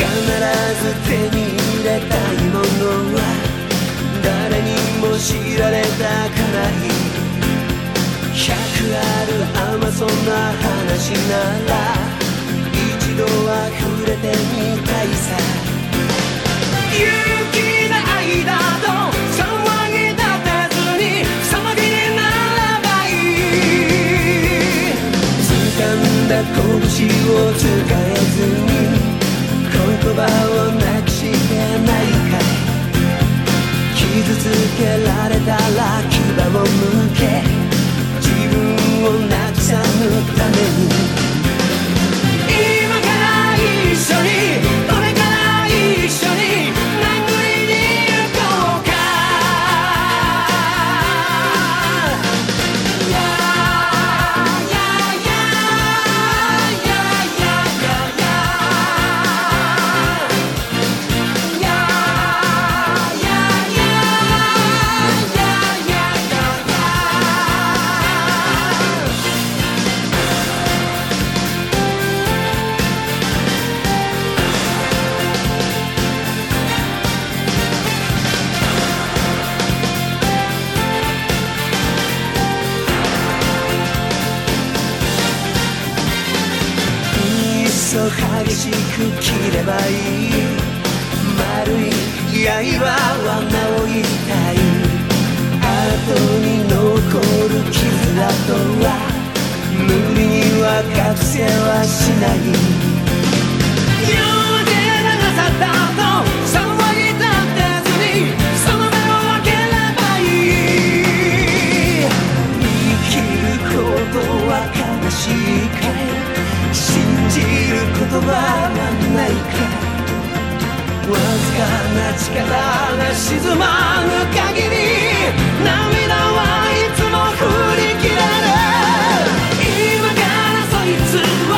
ず手に入れたいものは誰にも知られたくない100ある甘そうな話なら一度は触れてみたいさ勇気ないだと騒ぎ立てずに騒ぎになればいい掴んだ拳を使えずに言葉をなくしてないかい傷つけられたら牙を向け自分を慰むために今から一緒にこれから一緒に殴りに行こうか激しく切ればいい丸い刃は直りたい後に残る傷跡は無理には隠せはしない両手流さった後騒ぎ立てずにその目を開ければいい生きることは悲しいかい信じる言葉はないかわずかな力が沈まぬ限り涙はいつも振り切れる今からそいつを